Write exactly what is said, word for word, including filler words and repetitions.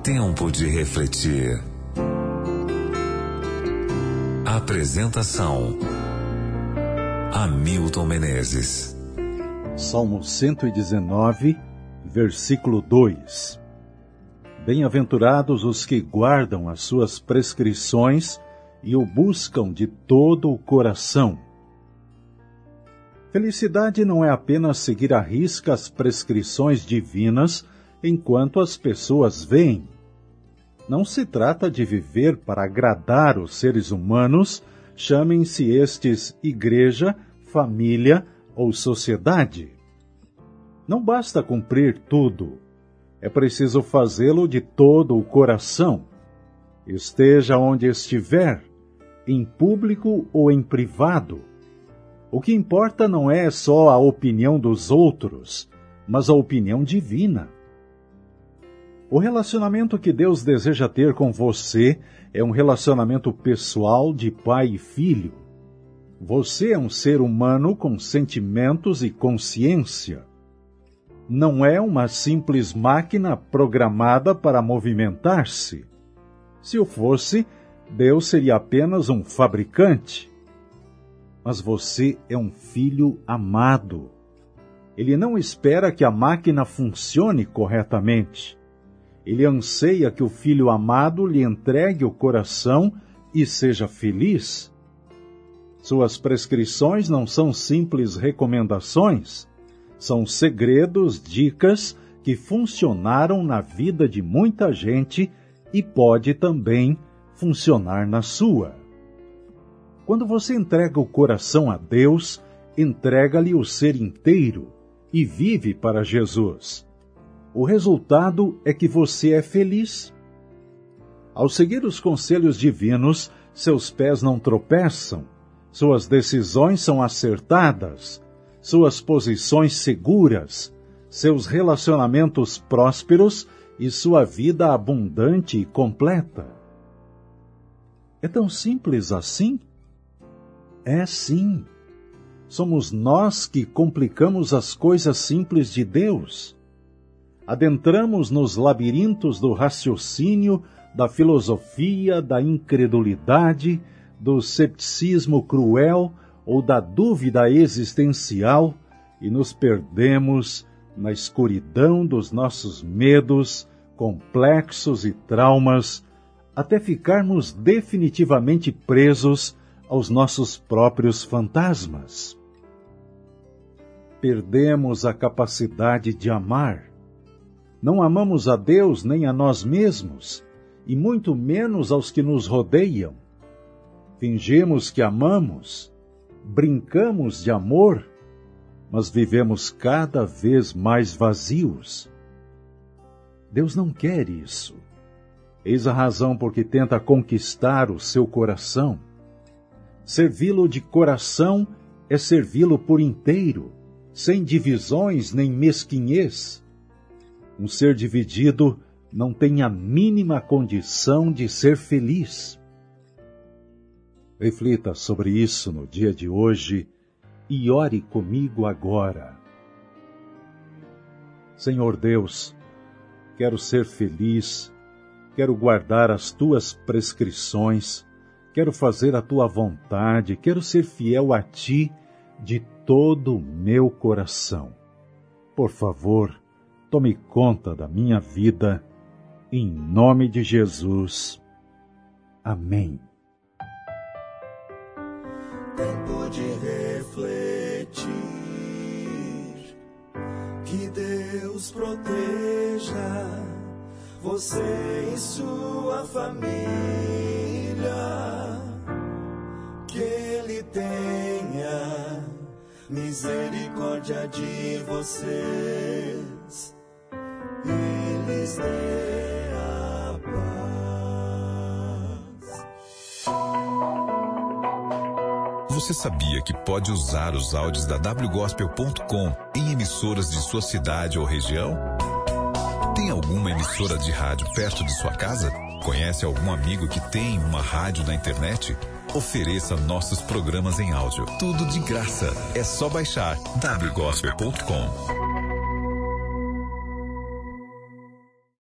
Tempo de refletir. Apresentação: Hamilton Menezes. Salmo cento e dezenove, versículo dois. Bem-aventurados os que guardam as suas prescrições e o buscam de todo o coração. Felicidade não é apenas seguir à risca as prescrições divinas enquanto as pessoas veem. Não se trata de viver para agradar os seres humanos, chamem-se estes igreja, família ou sociedade. Não basta cumprir tudo. É preciso fazê-lo de todo o coração. Esteja onde estiver, em público ou em privado. O que importa não é só a opinião dos outros, mas a opinião divina. O relacionamento que Deus deseja ter com você é um relacionamento pessoal de pai e filho. Você é um ser humano com sentimentos e consciência. Não é uma simples máquina programada para movimentar-se. Se o fosse, Deus seria apenas um fabricante. Mas você é um filho amado. Ele não espera que a máquina funcione corretamente. Ele anseia que o filho amado lhe entregue o coração e seja feliz. Suas prescrições não são simples recomendações, são segredos, dicas que funcionaram na vida de muita gente e pode também funcionar na sua. Quando você entrega o coração a Deus, entrega-lhe o ser inteiro e vive para Jesus. O resultado é que você é feliz. Ao seguir os conselhos divinos, seus pés não tropeçam, suas decisões são acertadas, suas posições seguras, seus relacionamentos prósperos e sua vida abundante e completa. É tão simples assim? É sim. Somos nós que complicamos as coisas simples de Deus. Adentramos nos labirintos do raciocínio, da filosofia, da incredulidade, do cepticismo cruel ou da dúvida existencial e nos perdemos na escuridão dos nossos medos, complexos e traumas, até ficarmos definitivamente presos aos nossos próprios fantasmas. Perdemos a capacidade de amar. Não amamos a Deus nem a nós mesmos, e muito menos aos que nos rodeiam. Fingimos que amamos, brincamos de amor, mas vivemos cada vez mais vazios. Deus não quer isso. Eis a razão por que tenta conquistar o seu coração. Servi-lo de coração é servi-lo por inteiro, sem divisões nem mesquinhez. Um ser dividido não tem a mínima condição de ser feliz. Reflita sobre isso no dia de hoje e ore comigo agora. Senhor Deus, quero ser feliz, quero guardar as tuas prescrições, quero fazer a tua vontade, quero ser fiel a ti de todo o meu coração. Por favor, tome conta da minha vida, em nome de Jesus. Amém. Tempo de refletir, que Deus proteja você e sua família, que Ele tenha misericórdia de vocês e lhes dê a paz. Você sabia que pode usar os áudios da w gospel ponto com em emissoras de sua cidade ou região? Tem alguma emissora de rádio perto de sua casa? Conhece algum amigo que tem uma rádio na internet? Ofereça nossos programas em áudio. Tudo de graça. É só baixar w gospel ponto com.